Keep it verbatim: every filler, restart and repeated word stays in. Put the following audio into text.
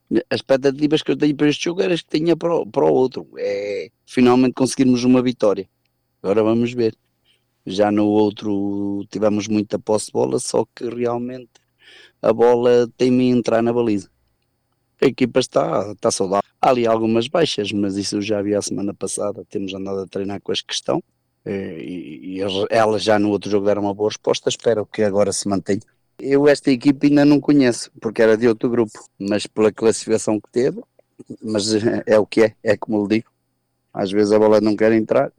As expectativas que eu tenho para este jogo eram as que tinha para o, para o outro. É finalmente conseguirmos uma vitória. Agora vamos ver. Já no outro tivemos muita posse de bola, só que realmente a bola tem-me a entrar na baliza. A equipa está, está saudável. Há ali algumas baixas, mas isso eu já vi a semana passada. Temos andado a treinar com esta questão. eh, E, e eles- elas já no outro jogo deram uma boa resposta. Espero que agora se mantenha. Eu esta equipa ainda não conheço, porque era de outro grupo, mas pela classificação que teve, mas eh, é o que é, é como eu digo. Às vezes a bola não quer entrar